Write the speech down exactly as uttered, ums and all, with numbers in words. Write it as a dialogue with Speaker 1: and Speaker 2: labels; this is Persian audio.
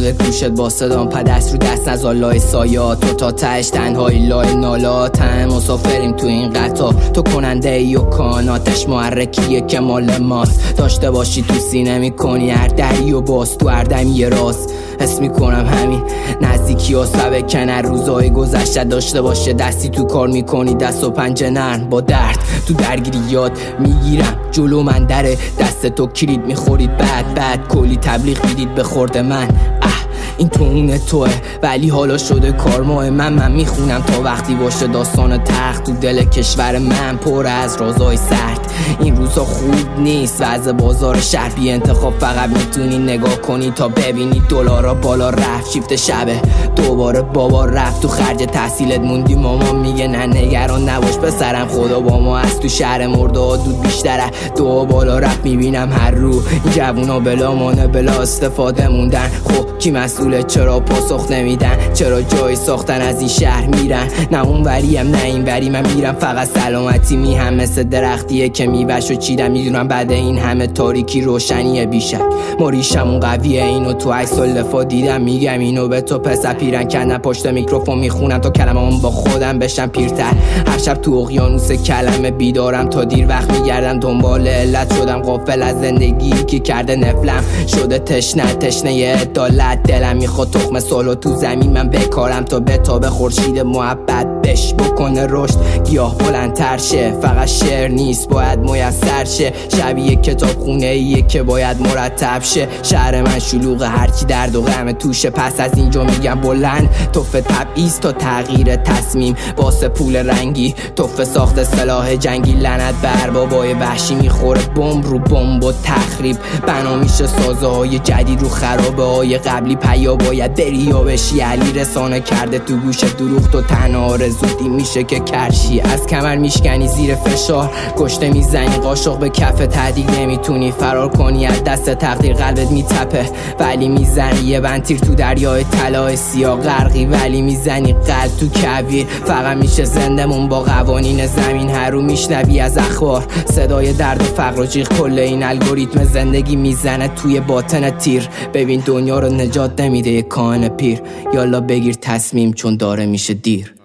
Speaker 1: شده گوشت با صدام پدست رو دست نزار لای سایات تو تا تهش تنهایی لای نالات هم مسافریم تو این قطار تو کننده ای و کاناتش محرکیه که مال ماست داشته باشی تو سینه میکنی هر دری و باز تو هر دمی یه راز حس میکنم همین نزدیکی و سبه کنر روزای گذشته داشته باشه دستی تو کار میکنی دست و پنجه نرم با درد تو درگیری یاد میگیرم جلو من دره دست تو کلید میخورید بعد بعد کلی تبلیغ میدید به خورد من اه این تو اون توه ولی حالا شده کارماه من من میخونم تا وقتی باشه داستان تخت تو دل کشور من پر از رازای سرد این روزا خوب نیست وضع بازار شهر بی انتخاب فقط میتونی نگاه کنی تا ببینی دلارا بالا رفت شیفت شبه دوباره بابا رفت تو خرج تحصیلت موندی مامان میگه نه نگران نباش پسرم خدا با ما از تو شهر مرده ها دود بیشتره دو بالا رفت میبینم هر رو این جوونا بلا مانه بلا استفاده موندن خب کی مسئوله چرا پاسخ نمیدن چرا جای ساختن از این شهر میرن نه اون وریم نه این وری من میرم فقط سلامتی می هم مثل درختیه که میوش و چیدم میدونم بعد این همه تاریکی روشنیه بیشک ما ریشمون قویه اینو تو عکس و لفا دیدم میگم اینو به تو پسر پیرن کندم پشت میکروفون میخونم تا کلمه‌ام با خودم بشم پیرتر هر شب تو اقیانوس کلمه بیدارم تا دیر وقت میگردم دنبال علت شدم غافل از زندگی که کرده نفلم شده تشنه تشنه عدالت دلم میخواد تخم سالو تو زمین من بکارم تا بتابه خورشید محبت بش بکنه رشد گیاه بلندتر شه فقط شعر نیست باید میسر شه شبیه کتاب خونه ایه که باید مرتب شه شهر من شلوغ هرچی درد و غم توشه پس از اینجا میگم بلند توف تبعیض تا تغییر تصمیم واسه پول رنگی توف ساخت سلاح جنگی لعنت بر بابای وحشی میخوره بمب رو بمب و تخریب بنا میشه سازه های جدید رو خرابه های قبلی پیا باید بری یا بشی علی رسانه کرده تو گوش دروغ تو تنها آرزودی میشه که کرشی از کمر میشکنی زیر فشار گشته میزنی قاشق به کف تهدید نمیتونی فرار کنی از دست تقدیر قلبت میتپه ولی میزنی یه بنتیر تو دریای طلای سیاه غرقی ولی میزنی قلب تو کویر فقط میشه زندمون با قوانین زمین هر رو میشنوی از اخبار صدای درد و فقر و جیغ کل این الگوریتم زندگی میزنه توی باطن تیر ببین دنیا رو نجات نمیده یه کاهن پیر یالا بگیر تصمیم چون داره میشه دیر